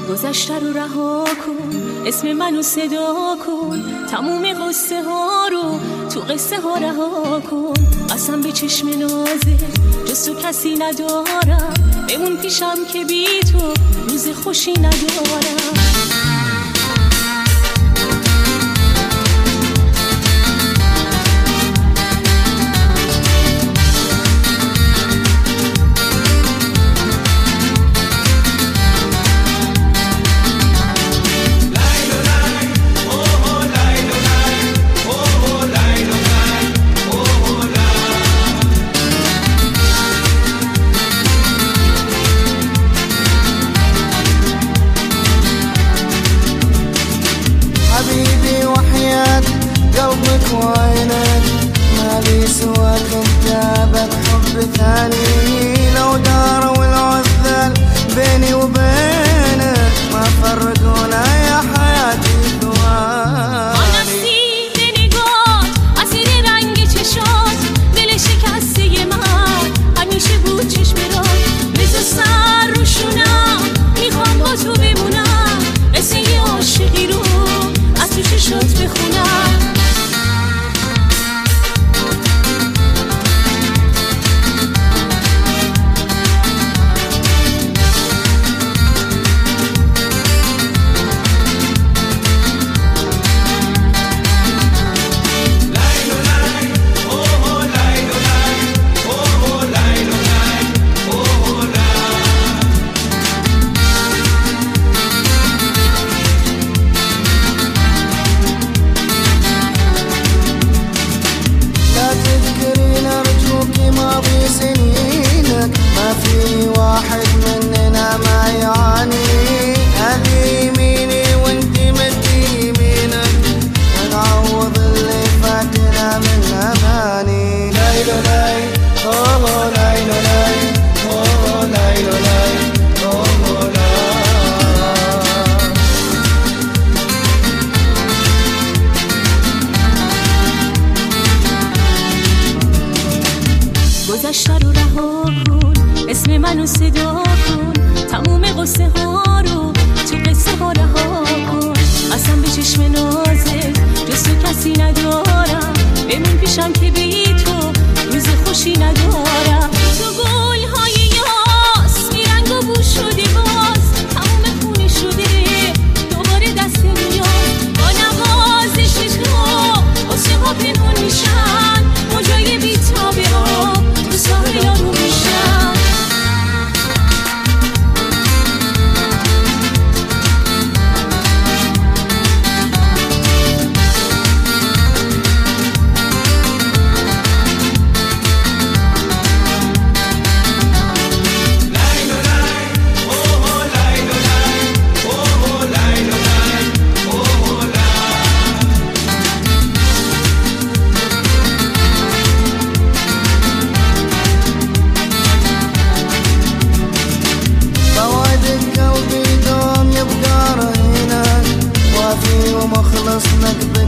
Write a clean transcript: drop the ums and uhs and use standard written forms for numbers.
گذشته رو رها کن، اسم منو صدا کن، تموم قصه ها رو تو قصه ها رها کن. قسم به چشم نازه جز تو کسی ندارم، بمون پیشم که بی تو روز خوشی ندارم. حبيبي وحياة قلبك وعينك ما لي سواك انت حب ثاني. لو داروا العذال بيني وبينك ما فرقونا يا حياتي ثواني. همیشه بود چشم را بزا سر رو شونم، میخوام با تو بمونم، قصه عاشقی رو از تو چشات بخونم. ماضي سنينك ما في واحد مننا ما يعاني. هذه يميني وانت مدي يمينك، ونعوض اللي فاتنا من اماني. ليلو ليل اوه ليلو ليل اوه ليلو ليل اوه لا. گذشته رو رها کن، اسم منو صدا کن، تموم قصه ها رو تو قصه ها رها کن. قسم به چشم نازت جز تو کسی ندارم، بمون پیشم که بی تو روز خوشی ندارم. تو گل های یاس میرنگ و بو شده، باز تموم خونه شده دوباره دست میاد. با نوازش تو قصه ها پنهون میشن، موجای بی تابه ها تو ساحل ها رو میشن. ومخلص لك